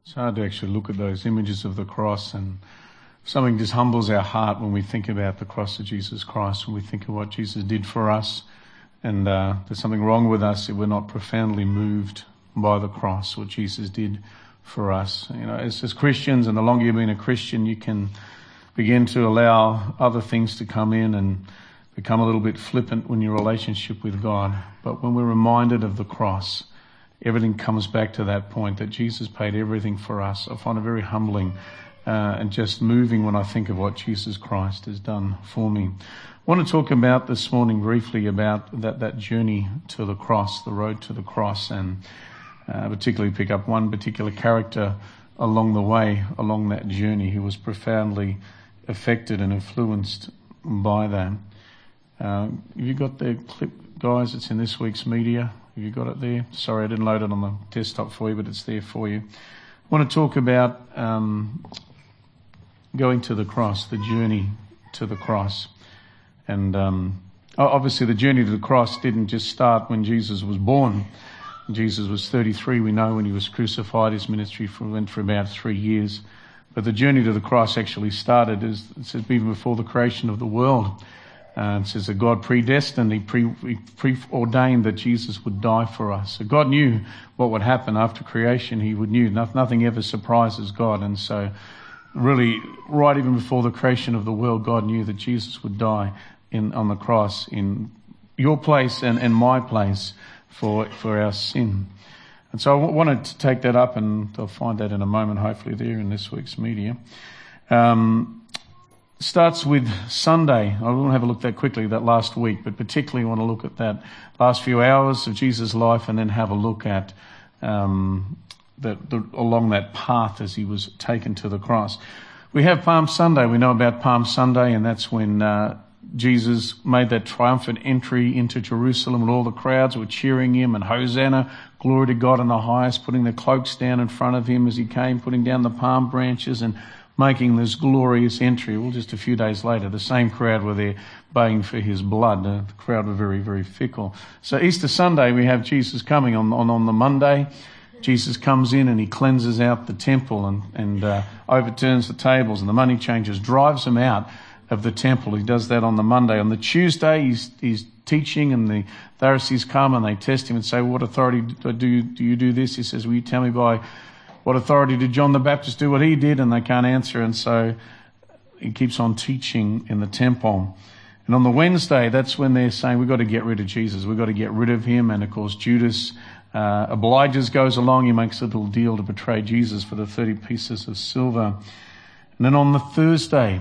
It's hard to actually look at those images of the cross, and something just humbles our heart when we think about the cross of Jesus Christ, when we think of what Jesus did for us. And there's something wrong with us if we're not profoundly moved by the cross, what Jesus did for us. You know, as Christians, and the longer you've been a Christian, you can begin to allow other things to come in and become a little bit flippant in your relationship with God. But when we're reminded of the cross, everything comes back to that point that Jesus paid everything for us. I find it very humbling and just moving when I think of what Jesus Christ has done for me. I want to talk about this morning briefly about that journey to the cross, the road to the cross, and particularly pick up one particular character along the way, along that journey, who was profoundly affected and influenced by that. Have you got the clip, guys? It's in this week's media. Have you got it there? Sorry, I didn't load it on the desktop for you, but it's there for you. I want to talk about going to the cross, the journey to the cross. And obviously the journey to the cross didn't just start when Jesus was born. Jesus was 33, we know, when he was crucified. His ministry went for about 3 years. But the journey to the cross actually started, it says, even before the creation of the world. It says that God predestined, he preordained that Jesus would die for us. So God knew what would happen after creation. He knew nothing ever surprises God. And so really, right even before the creation of the world, God knew that Jesus would die on the cross in your place and my place for our sin. And so I wanted to take that up, and I'll find that in a moment, hopefully there in this week's media. Starts with Sunday. I won't have a look that quickly, that last week, but particularly want to look at that last few hours of Jesus' life, and then have a look at along that path as he was taken to the cross. We have Palm Sunday. We know about Palm Sunday, and that's when Jesus made that triumphant entry into Jerusalem, and all the crowds were cheering him, and Hosanna, glory to God in the highest, putting their cloaks down in front of him as he came, putting down the palm branches and making this glorious entry. Well, just a few days later, the same crowd were there baying for his blood. The crowd were very, very fickle. So Easter Sunday, we have Jesus coming on the Monday. Jesus comes in and he cleanses out the temple and overturns the tables and the money changers, drives them out of the temple. He does that on the Monday. On the Tuesday, he's teaching, and the Pharisees come and they test him and say, "What authority do you do this?" He says, "Will you tell me by what authority did John the Baptist do what he did?" And they can't answer. And so he keeps on teaching in the temple. And on the Wednesday, that's when they're saying, we've got to get rid of Jesus. We've got to get rid of him. And of course, Judas obliges, goes along. He makes a little deal to betray Jesus for the 30 pieces of silver. And then on the Thursday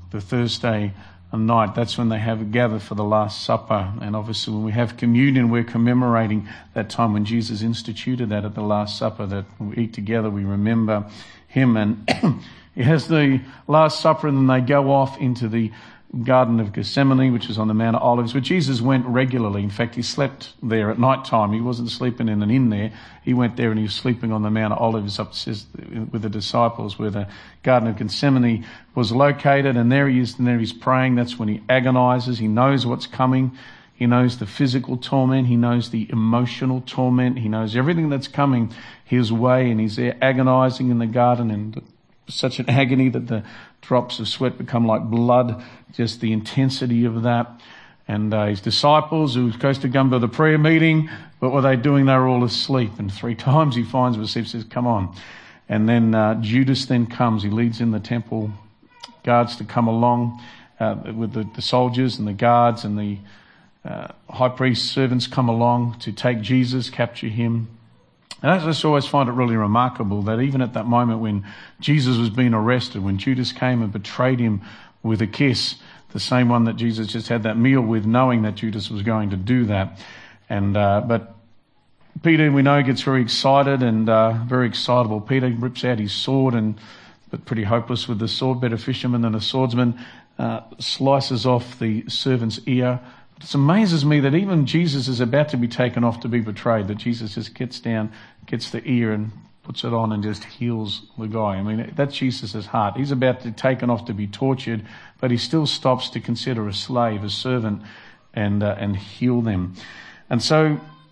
night, that's when they have gathered for the Last Supper. And obviously when we have communion, we're commemorating that time when Jesus instituted that at the Last Supper, that we eat together, we remember him. And he has the Last Supper, and then they go off into the Garden of Gethsemane, which is on the Mount of Olives, where Jesus went regularly. In fact, he slept there at night time. He wasn't sleeping in an inn there. He went there and he was sleeping on the Mount of Olives with the disciples, where the Garden of Gethsemane was located. And there he is, and there he's praying. That's when he agonizes. He knows what's coming. He knows the physical torment. He knows the emotional torment. He knows everything that's coming his way. And he's there agonizing in the garden, and such an agony that the drops of sweat become like blood, just the intensity of that. And his disciples, who was supposed to come to the prayer meeting, but what are they doing? They're all asleep. And 3 times he finds them asleep, says, "Come on." And then Judas then comes. He leads in the temple guards to come along with the soldiers and the guards, and the high priest's servants come along to take Jesus, capture him. And I just always find it really remarkable that even at that moment when Jesus was being arrested, when Judas came and betrayed him with a kiss, the same one that Jesus just had that meal with, knowing that Judas was going to do that. And but Peter, we know, gets very excited and very excitable. Peter rips out his sword, but pretty hopeless with the sword, better fisherman than a swordsman, slices off the servant's ear. It amazes me that even Jesus is about to be taken off to be betrayed, that Jesus just gets down, gets the ear and puts it on and just heals the guy. I mean, that's Jesus' heart. He's about to be taken off to be tortured, but he still stops to consider a slave, a servant, and heal them. And so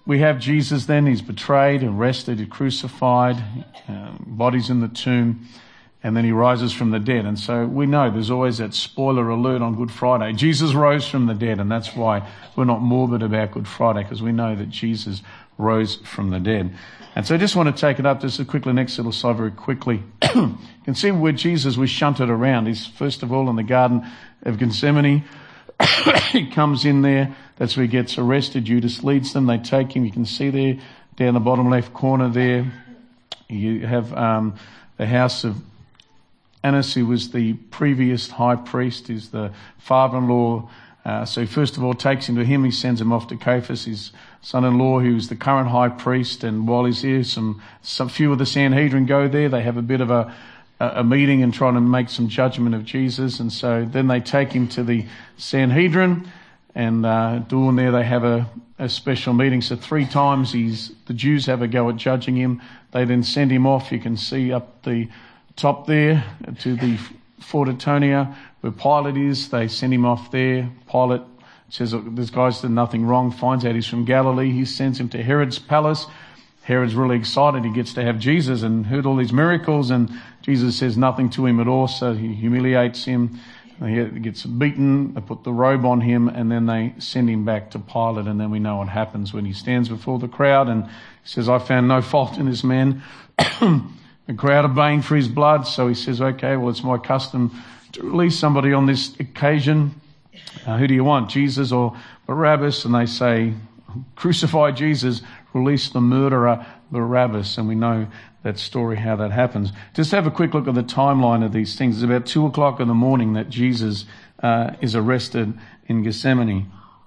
we have Jesus then. He's betrayed, arrested, he's crucified, body's in the tomb, and then he rises from the dead. And so we know there's always that spoiler alert on Good Friday. Jesus rose from the dead, and that's why we're not morbid about Good Friday, because we know that Jesus rose from the dead. And so I just want to take it up just quickly, next little slide very quickly. You can see where Jesus was shunted around. He's first of all in the Garden of Gethsemane. He comes in there. That's where he gets arrested. Judas leads them. They take him. You can see there, down the bottom left corner there, you have the house of Annas, who was the previous high priest, is the father-in-law. So he first of all takes him to him. He sends him off to Caiaphas, his son-in-law, who's the current high priest. And while he's here, some few of the Sanhedrin go there. They have a bit of a meeting and trying to make some judgment of Jesus. And so then they take him to the Sanhedrin, and doing there they have a special meeting. So 3 times the Jews have a go at judging him. They then send him off. You can see up the top there to the Fort Antonia where Pilate is. They send him off there. Pilate says, look, this guy's done nothing wrong, finds out he's from Galilee. He sends him to Herod's palace. Herod's really excited. He gets to have Jesus and heard all these miracles, and Jesus says nothing to him at all, so he humiliates him. He gets beaten. They put the robe on him, and then they send him back to Pilate. And then we know what happens when he stands before the crowd and he says, I found no fault in this man. The crowd are baying for his blood. So he says, okay, well, it's my custom to release somebody on this occasion. Who do you want, Jesus or Barabbas? And they say, crucify Jesus, release the murderer Barabbas. And we know that story, how that happens. Just have a quick look at the timeline of these things. It's about 2:00 in the morning that Jesus is arrested in Gethsemane.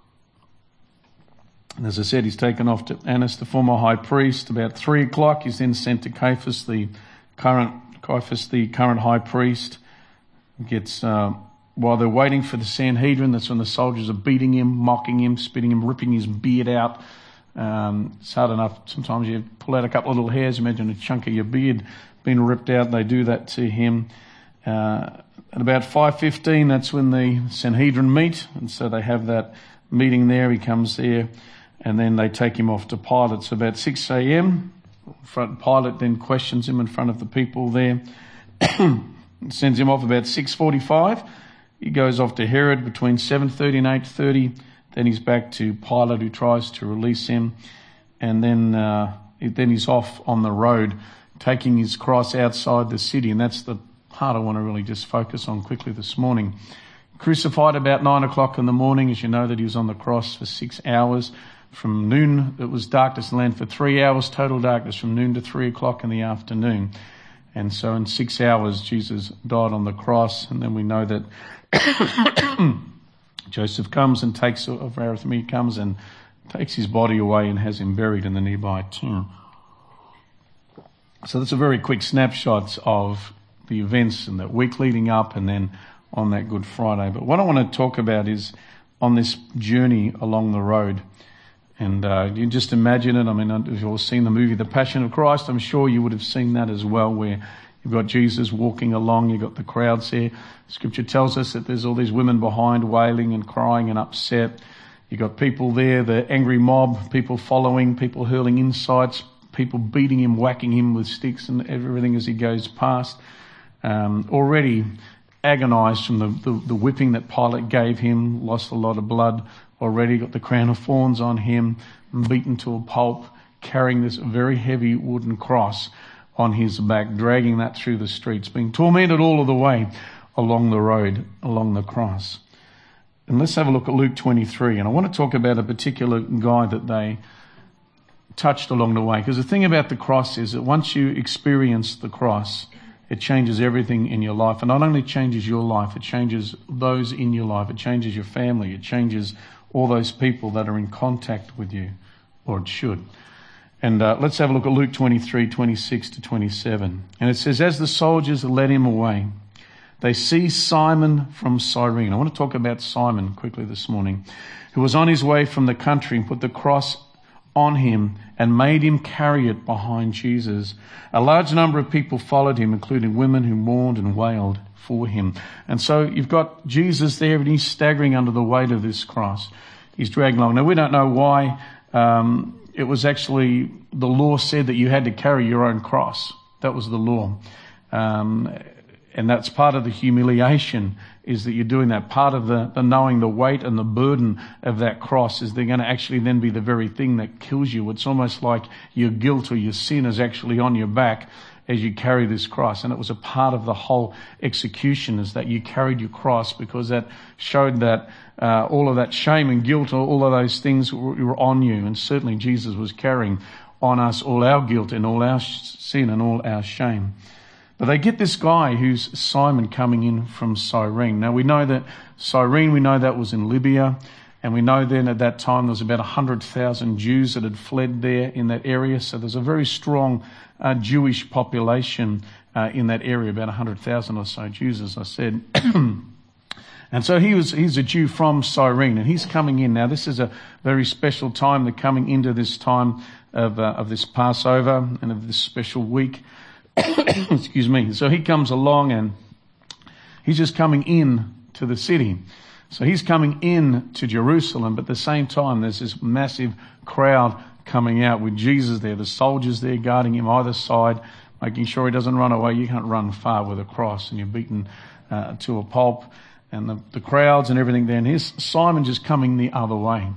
And as I said, he's taken off to Annas, the former high priest. About 3:00, he's then sent to Caiaphas, the current high priest. Gets while they're waiting for the Sanhedrin, that's when the soldiers are beating him, mocking him, spitting him, ripping his beard out. It's hard enough. Sometimes you pull out a couple of little hairs. Imagine a chunk of your beard being ripped out. They do that to him. At about 5:15, that's when the Sanhedrin meet. And so they have that meeting there. He comes there, and then they take him off to Pilate. So about 6 a.m., Pilate then questions him in front of the people there. Sends him off about 6:45. He goes off to Herod between 7:30 and 8:30. Then he's back to Pilate, who tries to release him. And then he's off on the road, taking his cross outside the city. And that's the part I want to really just focus on quickly this morning. Crucified about 9:00 in the morning. As you know, that he was on the cross for 6 hours. From noon, it was darkness in the land for 3 hours, total darkness from noon to 3:00 in the afternoon. And so in 6 hours, Jesus died on the cross. And then we know that Joseph comes and of Arimathea comes and takes his body away and has him buried in the nearby tomb. So that's a very quick snapshot of the events in the week leading up and then on that Good Friday. But what I want to talk about is on this journey along the road. And you just imagine it. I mean, if you've all seen the movie The Passion of Christ, I'm sure you would have seen that as well, where you've got Jesus walking along, you've got the crowds there. Scripture tells us that there's all these women behind wailing and crying and upset. You've got people there, the angry mob, people following, people hurling insults, people beating him, whacking him with sticks and everything as he goes past. Already agonized from the whipping that Pilate gave him, lost a lot of blood already, got the crown of thorns on him, beaten to a pulp, carrying this very heavy wooden cross on his back, dragging that through the streets, being tormented all of the way along the road, along the cross. And let's have a look at Luke 23. And I want to talk about a particular guy that they touched along the way. Because the thing about the cross is that once you experience the cross, it changes everything in your life. And not only changes your life, it changes those in your life. It changes your family. It changes all those people that are in contact with you, or it should. And let's have a look at Luke 23, 26 to 27. And it says, as the soldiers led him away, they seized Simon from Cyrene. I want to talk about Simon quickly this morning, who was on his way from the country, and put the cross on him and made him carry it behind Jesus. A large number of people followed him, including women who mourned and wailed for him. And so you've got Jesus there, and he's staggering under the weight of this cross. He's dragging along. Now, we don't know why it was actually, the law said that you had to carry your own cross. That was the law. And that's part of the humiliation, is that you're doing that. Part of the knowing the weight and the burden of that cross is they're going to actually then be the very thing that kills you. It's almost like your guilt or your sin is actually on your back as you carry this cross. And it was a part of the whole execution, is that you carried your cross, because that showed that all of that shame and guilt, all of those things were on you. And certainly Jesus was carrying on us all our guilt and all our sin and all our shame. But they get this guy who's Simon coming in from Cyrene. Now we know that Cyrene, we know that was in Libya. And we know then at that time there was about 100,000 Jews that had fled there in that area. So there's a very strong Jewish population in that area, about 100,000 or so Jews, as I said. And so he's a Jew from Cyrene, and he's coming in. Now this is a very special time. They're coming into this time of this Passover and of this special week. Excuse me. So he comes along, and he's just coming in to the city. So he's coming in to Jerusalem, but at the same time there's this massive crowd coming out with Jesus there. The soldiers there guarding him either side, making sure he doesn't run away. You can't run far with a cross, and you're beaten to a pulp. And the crowds and everything there. And here's Simon just coming the other way.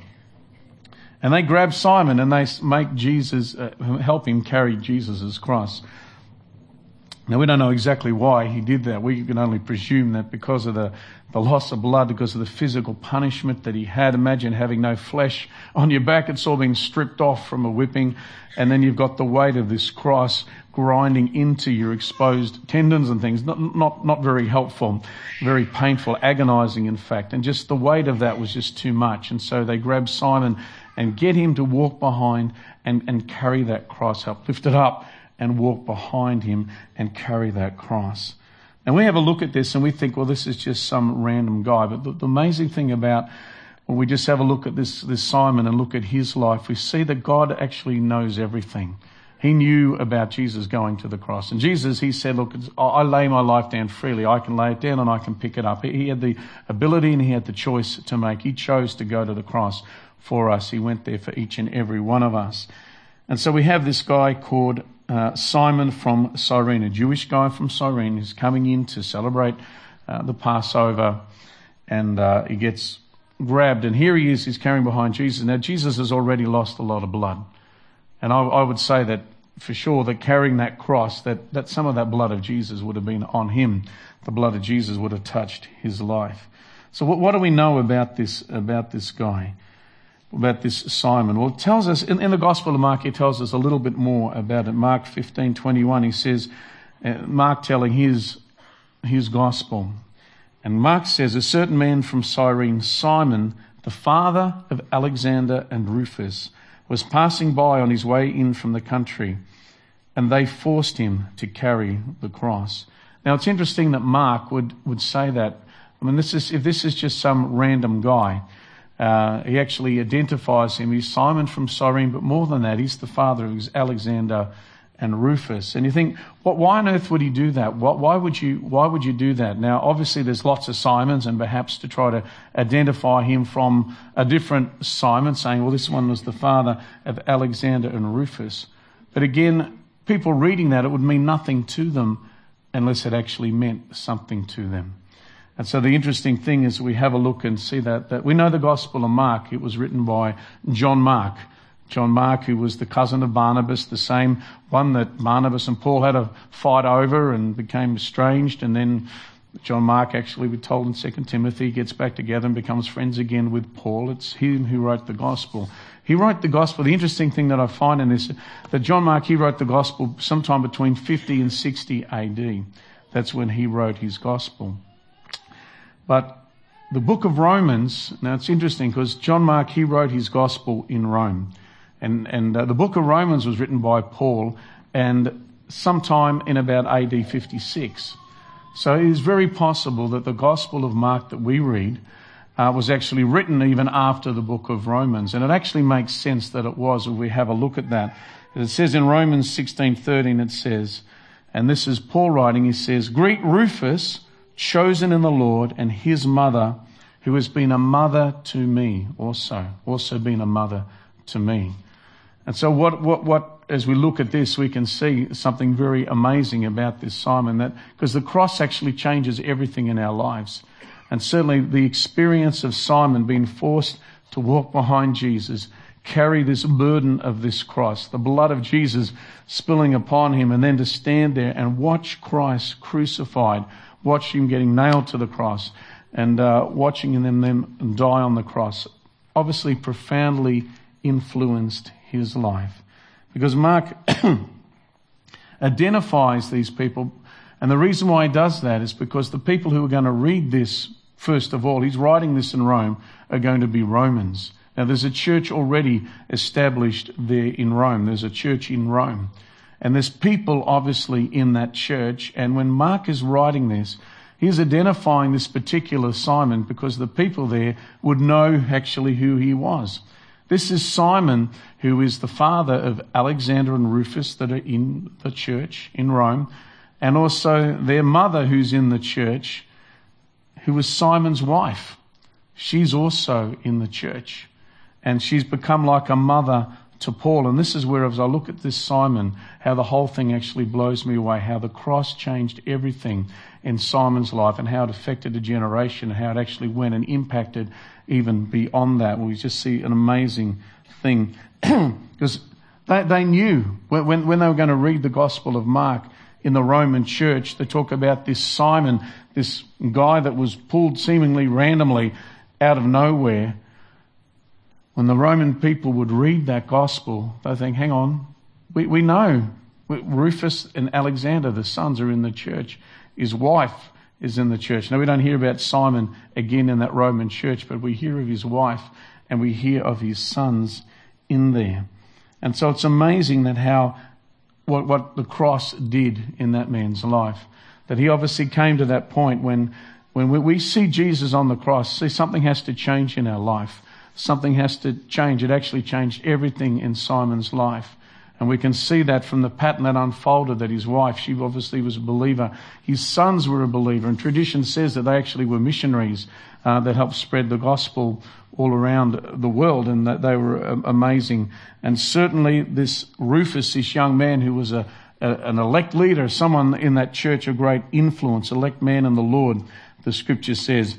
And they grab Simon and they make Jesus, help him carry Jesus' cross. Now, we don't know exactly why he did that. We can only presume that because of the loss of blood, because of the physical punishment that he had. Imagine having no flesh on your back. It's all been stripped off from a whipping. And then you've got the weight of this cross grinding into your exposed tendons and things. Not very helpful, very painful, agonizing, in fact. And just the weight of that was just too much. And so they grab Simon and get him to walk behind and carry that cross, help lift it up and walk behind him and carry that cross. And we have a look at this and we think, well, this is just some random guy. But the amazing thing about when we just have a look at this Simon and look at his life, we see that God actually knows everything. He knew about Jesus going to the cross. And Jesus, he said, look, I lay my life down freely. I can lay it down and I can pick it up. He had the ability and he had the choice to make. He chose to go to the cross for us. He went there for each and every one of us. And so we have this guy called Simon from Cyrene, a Jewish guy from Cyrene, who's coming in to celebrate the Passover, and he gets grabbed, and here he is, he's carrying behind Jesus. Now, Jesus has already lost a lot of blood, and I would say that for sure that carrying that cross, that some of that blood of Jesus would have been on him. The blood of Jesus would have touched his life. So what do we know about this guy? About this Simon? Well, it tells us, in the Gospel of Mark, it tells us a little bit more about it. Mark 15:21, he says, Mark telling his gospel. And Mark says, a certain man from Cyrene, Simon, the father of Alexander and Rufus, was passing by on his way in from the country, and they forced him to carry the cross. Now, it's interesting that Mark would say that. I mean, if this is just some random guy, he actually identifies him. He's Simon from Cyrene, but more than that, he's the father of Alexander and Rufus. And you think, why on earth would he do that? Why would you do that? Now, obviously, there's lots of Simons, and perhaps to try to identify him from a different Simon, saying, well, this one was the father of Alexander and Rufus. But again, people reading that, it would mean nothing to them unless it actually meant something to them. And so the interesting thing is we have a look and see that we know the Gospel of Mark. It was written by John Mark. John Mark, who was the cousin of Barnabas, the same one that Barnabas and Paul had a fight over and became estranged. And then John Mark, actually, we're told in 2 Timothy, gets back together and becomes friends again with Paul. It's him who wrote the Gospel. He wrote the Gospel. The interesting thing that I find in this, that John Mark, he wrote the Gospel sometime between 50 and 60 AD. That's when he wrote his Gospel. But the book of Romans, now it's interesting because John Mark, he wrote his gospel in Rome. And the book of Romans was written by Paul and sometime in about AD 56. So it is very possible that the Gospel of Mark that we read was actually written even after the book of Romans. And it actually makes sense that it was if we have a look at that. It says in Romans 16:13, it says, and this is Paul writing, he says, greet Rufus, chosen in the Lord, and his mother, who has been a mother to me also been a mother to me. And so what as we look at this, we can see something very amazing about this Simon, that because the cross actually changes everything in our lives. And certainly the experience of Simon being forced to walk behind Jesus, carry this burden of this cross, the blood of Jesus spilling upon him, and then to stand there and watch Christ crucified, watch him getting nailed to the cross, and watching him then die on the cross, obviously profoundly influenced his life. Because Mark identifies these people, and the reason why he does that is because the people who are going to read this, first of all, he's writing this in Rome, are going to be Romans. Now there's a church already established there in Rome. There's a church in Rome. And there's people obviously in that church. And when Mark is writing this, he's identifying this particular Simon because the people there would know actually who he was. This is Simon, who is the father of Alexander and Rufus that are in the church in Rome, and also their mother who's in the church, who was Simon's wife. She's also in the church, and she's become like a mother to Paul. And this is where, as I look at this Simon, how the whole thing actually blows me away, how the cross changed everything in Simon's life and how it affected a generation, how it actually went and impacted even beyond that. We just see an amazing thing because they knew when they were going to read the Gospel of Mark in the Roman church, they talk about this Simon, this guy that was pulled seemingly randomly out of nowhere. When the Roman people would read that gospel, they think, hang on, we know Rufus and Alexander, the sons, are in the church. His wife is in the church. Now, we don't hear about Simon again in that Roman church, but we hear of his wife and we hear of his sons in there. And so it's amazing that how what the cross did in that man's life. That he obviously came to that point when we see Jesus on the cross, see something has to change in our life. Something has to change. It actually changed everything in Simon's life. And we can see that from the pattern that unfolded, that his wife, she obviously was a believer. His sons were a believer. And tradition says that they actually were missionaries that helped spread the gospel all around the world, and that they were amazing. And certainly this Rufus, this young man who was an elect leader, someone in that church of great influence, elect man in the Lord, the scripture says,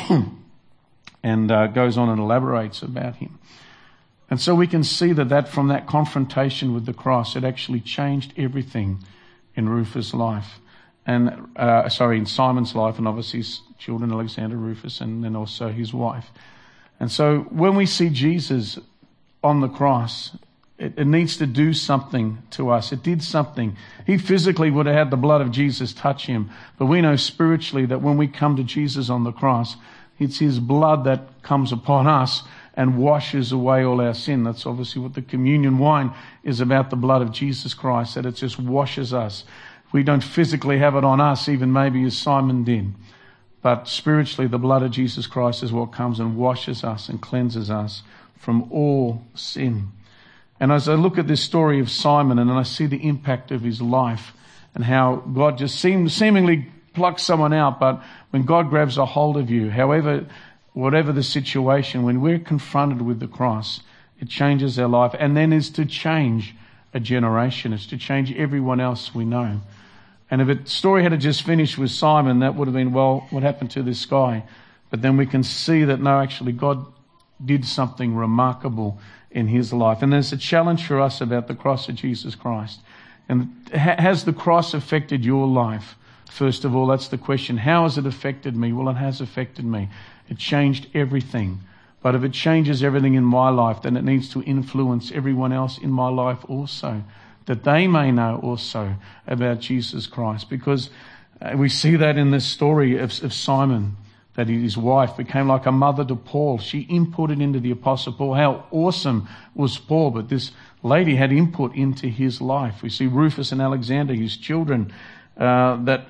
and goes on and elaborates about him. And so we can see that from that confrontation with the cross, it actually changed everything in Rufus' life, and in Simon's life, and obviously his children, Alexander, Rufus, and then also his wife. And so when we see Jesus on the cross, it needs to do something to us. It did something. He physically would have had the blood of Jesus touch him, but we know spiritually that when we come to Jesus on the cross, it's his blood that comes upon us and washes away all our sin. That's obviously what the communion wine is about, the blood of Jesus Christ, that it just washes us. We don't physically have it on us, even maybe as Simon did. But spiritually, the blood of Jesus Christ is what comes and washes us and cleanses us from all sin. And as I look at this story of Simon and I see the impact of his life and how God just seemingly plucks someone out, but when God grabs a hold of you, whatever the situation, when we're confronted with the cross, it changes our life, and then is to change a generation. It's to change everyone else we know. And if the story had just finished with Simon, that would have been, well, what happened to this guy? But then we can see that no, actually God did something remarkable in his life. And there's a challenge for us about the cross of Jesus Christ. And has the cross affected your life? First of all, that's the question. How has it affected me? Well, it has affected me. It changed everything. But if it changes everything in my life, then it needs to influence everyone else in my life also, that they may know also about Jesus Christ. Because we see that in this story of Simon, that his wife became like a mother to Paul. She inputted into the Apostle Paul. How awesome was Paul, but this lady had input into his life. We see Rufus and Alexander, his children, that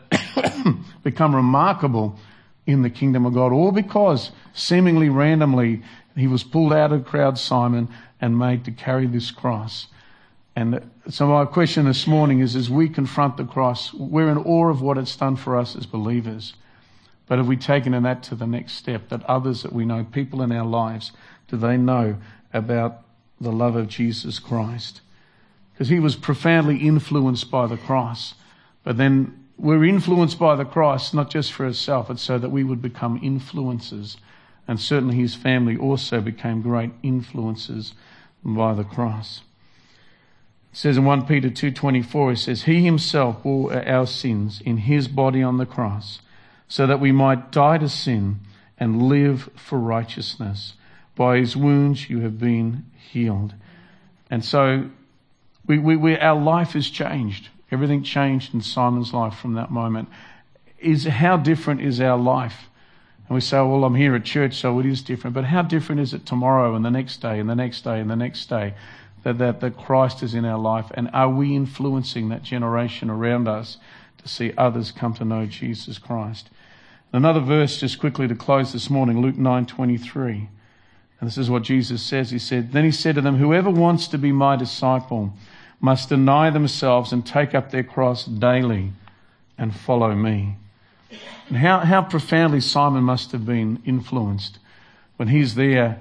become remarkable in the kingdom of God, all because seemingly randomly he was pulled out of the crowd, Simon, and made to carry this cross. And so my question this morning is, as we confront the cross, we're in awe of what it's done for us as believers. But have we taken that to the next step, that others that we know, people in our lives, do they know about the love of Jesus Christ. Because he was profoundly influenced by the cross. But then we're influenced by the cross, not just for ourselves, it's so that we would become influencers. And certainly his family also became great influencers by the cross. It says in 1 Peter 2:24, it says, he himself bore our sins in his body on the cross, so that we might die to sin and live for righteousness. By his wounds you have been healed. And so our life has changed. Everything changed in Simon's life from that moment. How different is our life? And we say, well, I'm here at church, so it is different. But how different is it tomorrow and the next day and the next day and the next day that Christ is in our life? And are we influencing that generation around us to see others come to know Jesus Christ? Another verse just quickly to close this morning, Luke 9:23. And this is what Jesus says. Then he said to them, whoever wants to be my disciple must deny themselves and take up their cross daily and follow me. And how profoundly Simon must have been influenced when he's there,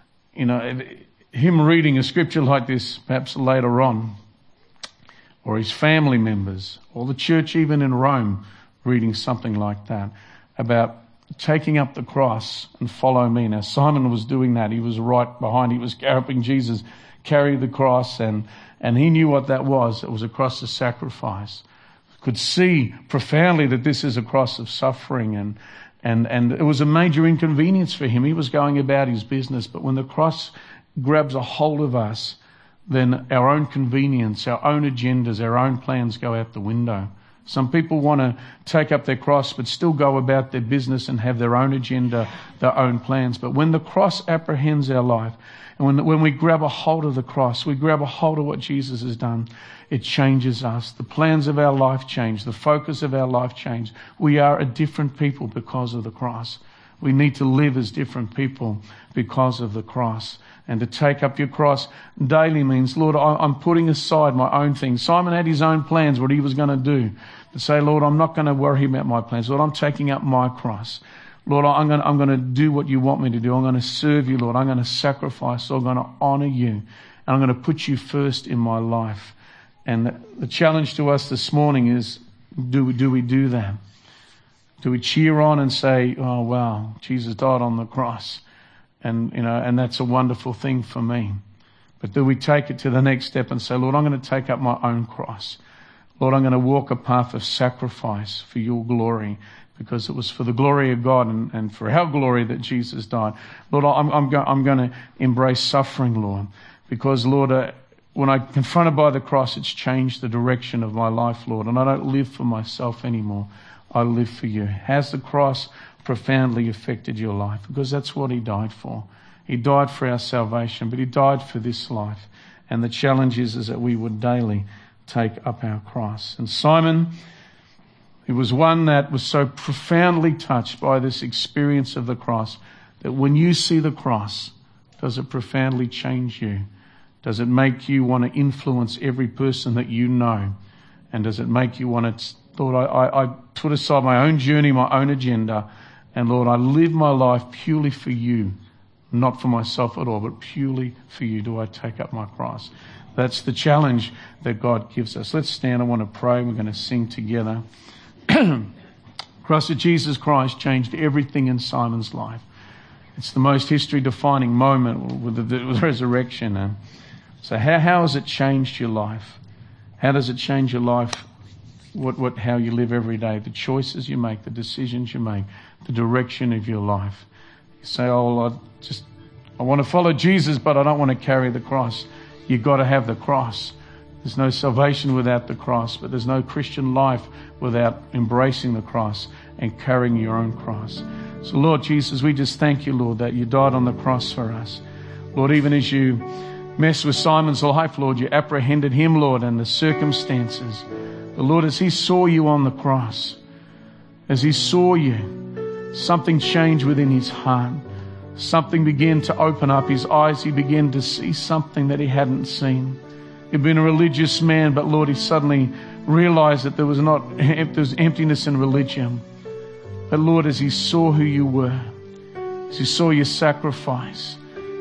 him reading a scripture like this perhaps later on, or his family members, or the church even in Rome reading something like that about taking up the cross and follow me. Now Simon was doing that. He was right behind. He was helping Jesus carry the cross, and he knew what that was. It was a cross of sacrifice. Could see profoundly that this is a cross of suffering, and it was a major inconvenience for him. He was going about his business, but when the cross grabs a hold of us, then our own convenience, our own agendas, our own plans go out the window. Some people want to take up their cross but still go about their business and have their own agenda, their own plans. But when the cross apprehends our life, and when we grab a hold of the cross, we grab a hold of what Jesus has done, it changes us. The plans of our life change. The focus of our life change. We are a different people because of the cross. We need to live as different people because of the cross. And to take up your cross daily means, Lord, I'm putting aside my own things. Simon had his own plans, what he was going to do. To say, Lord, I'm not going to worry about my plans. Lord, I'm taking up my cross. Lord, I'm going to do what you want me to do. I'm going to serve you, Lord. I'm going to sacrifice. I'm going to honor you. And I'm going to put you first in my life. And the challenge to us this morning is, do we do that? Do we cheer on and say, oh, wow, Jesus died on the cross? And that's a wonderful thing for me. But do we take it to the next step and say, Lord, I'm going to take up my own cross. Lord, I'm going to walk a path of sacrifice for your glory, because it was for the glory of God and for our glory that Jesus died. Lord, I'm going to embrace suffering, Lord, because, Lord, when I'm confronted by the cross, it's changed the direction of my life, Lord, and I don't live for myself anymore. I live for you. Has the cross profoundly affected your life? Because that's what he died for. He died for our salvation, but he died for this life. And the challenge is that we would daily take up our cross. And Simon, he was one that was so profoundly touched by this experience of the cross that when you see the cross, does it profoundly change you? Does it make you want to influence every person that you know? And does it make you want to, Lord, I put aside my own journey, my own agenda, and Lord, I live my life purely for you, not for myself at all, but purely for you. Do I take up my cross? That's the challenge that God gives us. Let's stand. I want to pray. We're going to sing together. Cross of Jesus Christ changed everything in Simon's life. It's the most history-defining moment with the resurrection. So how has it changed your life? How does it change your life? How you live every day, the choices you make, the decisions you make, the direction of your life. You say, oh, I want to follow Jesus, but I don't want to carry the cross. You've got to have the cross. There's no salvation without the cross, but there's no Christian life without embracing the cross and carrying your own cross. So, Lord Jesus, we just thank you, Lord, that you died on the cross for us. Lord, even as you messed with Simon's life, Lord, you apprehended him, Lord, and the circumstances. But Lord, as he saw you on the cross, as he saw you, something changed within his heart. Something began to open up his eyes. He began to see something that he hadn't seen. He'd been a religious man, but Lord, he suddenly realized that there was emptiness in religion. But Lord, as he saw who you were, as he saw your sacrifice,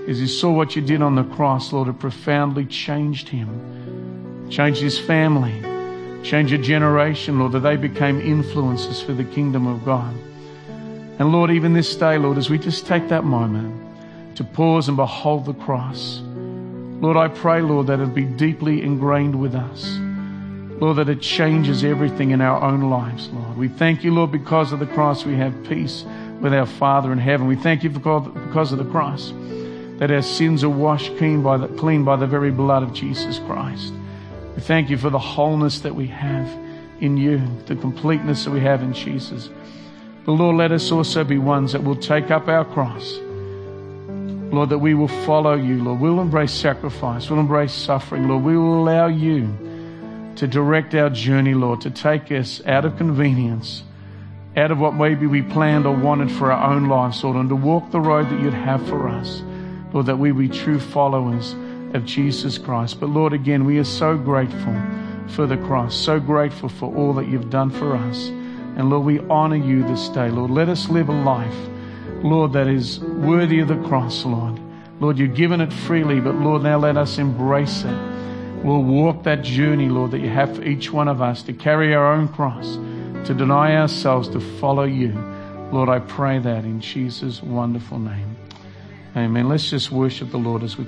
as he saw what you did on the cross, Lord, it profoundly changed him, changed his family, changed a generation, Lord, that they became influences for the kingdom of God. And Lord, even this day, Lord, as we just take that moment to pause and behold the cross, Lord, I pray, Lord, that it be deeply ingrained with us. Lord, that it changes everything in our own lives, Lord. We thank you, Lord, because of the cross we have peace with our Father in heaven. We thank you because of the cross that our sins are washed clean by the very blood of Jesus Christ. We thank you for the wholeness that we have in you, the completeness that we have in Jesus. But Lord, let us also be ones that will take up our cross. Lord, that we will follow you, Lord. We'll embrace sacrifice. We'll embrace suffering, Lord. We will allow you to direct our journey, Lord, to take us out of convenience, out of what maybe we planned or wanted for our own lives, Lord, and to walk the road that you'd have for us, Lord, that we be true followers of Jesus Christ. But Lord, again, we are so grateful for the cross, so grateful for all that you've done for us. And Lord, we honor you this day, Lord. Let us live a life, Lord, that is worthy of the cross, Lord. Lord, you've given it freely, but Lord, now let us embrace it. We'll walk that journey, Lord, that you have for each one of us, to carry our own cross, to deny ourselves, to follow you. Lord, I pray that in Jesus' wonderful name. Amen. Let's just worship the Lord as we